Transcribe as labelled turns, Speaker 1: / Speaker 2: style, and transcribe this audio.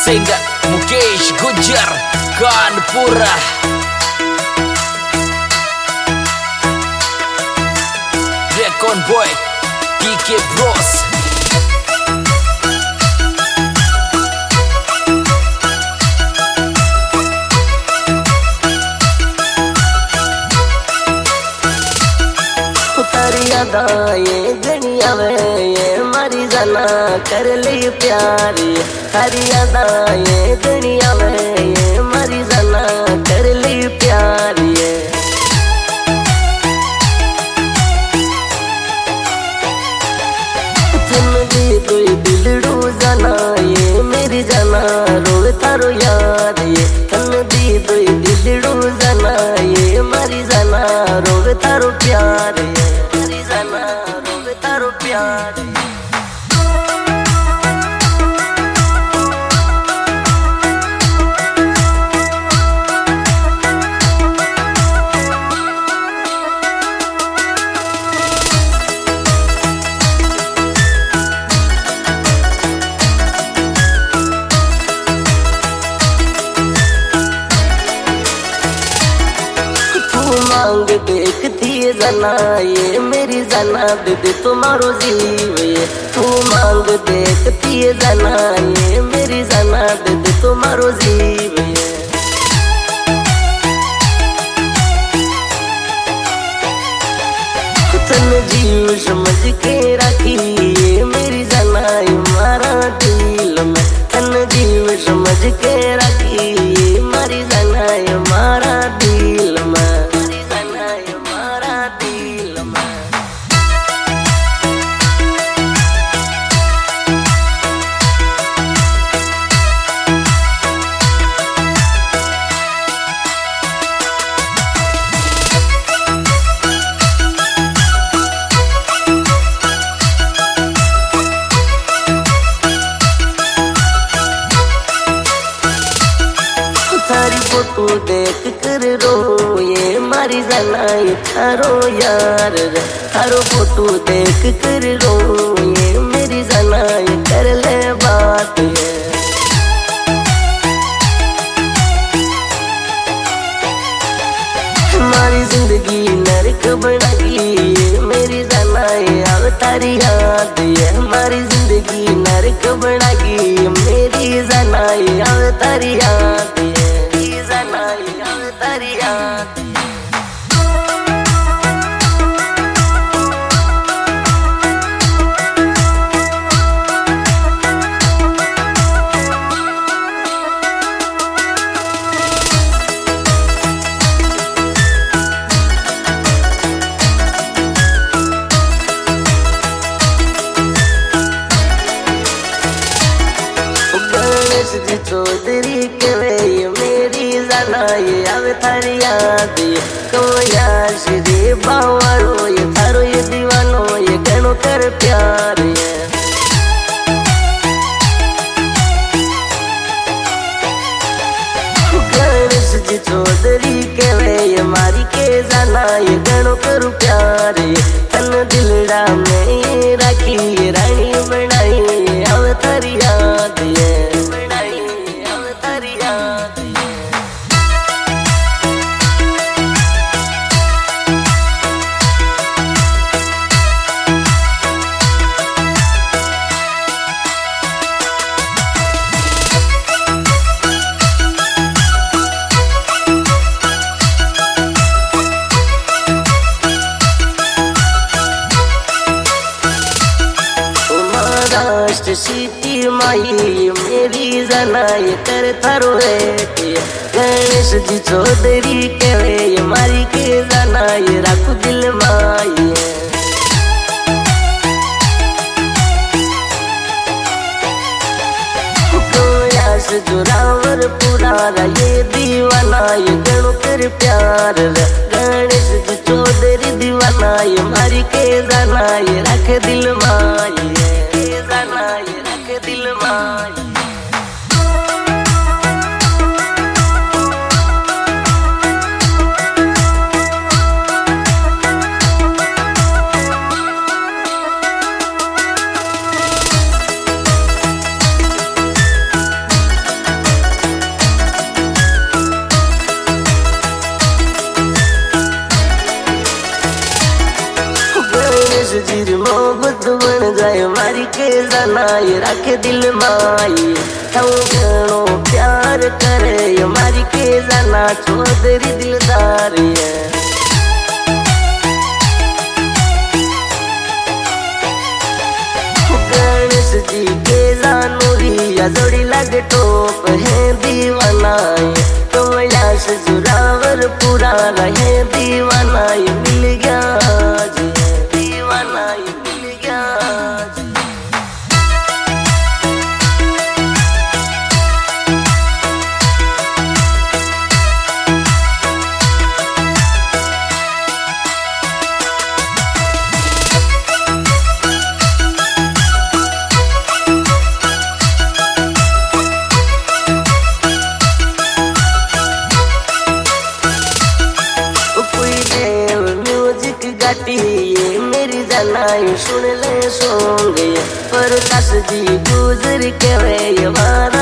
Speaker 1: Singer Mukesh Gujar Kanpura. Recon Boy DK Bros.
Speaker 2: ये गनिया में ये मरी जाना कर ली प्यारी हरी यादा ये गनिया में ये मरी जाना कर ली प्यारी तुम दी कोई दिलड़ू जाना ये मेरी जाना रोवे थारो यार ये तुम दी कोई दिलड़ू जाना ये मरी जाना रोवे थारो प्यार ये रोवे थारो प्यार मांग देखती जना ये मेरी जना दे दे तुम्हारो जीव ये तू मांग देखती जना ये मेरी जना दे दे तुम्हारो जीव ये तन जीव समझ के रखी ये मेरी जना ये मारा दिल में तन जीव समझ के रखी ये मेरी जना ये मारा दिल में थारी फोटो देख कर रो ये मारी जाना ये थारो यार थारो फोटो देख कर रो ये मेरी जाना ये कर ले बात है हमारी जिंदगी नरक बनाई ये मेरी जाना ये अब तारी याद है हमारी जिंदगी नरक बनाई मेरी जाना ये अब तारी याद है तारी याद चौधरी के वे मेरी जाना ये अब थारी याद कोया श्री बावरो ये थारो ये दीवानो ये गणो कर प्यार ये गणेश जी चौधरी के वे ये मारी के जाना ये गणो कर प्यार ये तन दिलड़ा में ये राखी ये रानी बनाई ये अब थारी याद ये सीती माई मेरी जना ये कर थारो है गणेश जी चौधरी के वे ये मारी के जना ये राखू दिल माई कोयास जोरावर पुरारा ये दीवाना ये गणो कर प्यार गणेश जी चौधरी दीवाना ये मारी के जना ये रख दिल माई दिल माई मारी के जाना ये रखे दिल माई थाऊ घणो प्यार करे ये मारी के जाना चौधरी दिलदार ये गणेश जी के जानूरिया जोड़ी लगे टोप है दीवाना कैलाश जुरावर पूरा रहे दीवाना ये मिल गया जी दीवाना ये मिल गया जी। ये मेरी जनाई सुन ले सोंगे पर कस जी गुजर के वे ये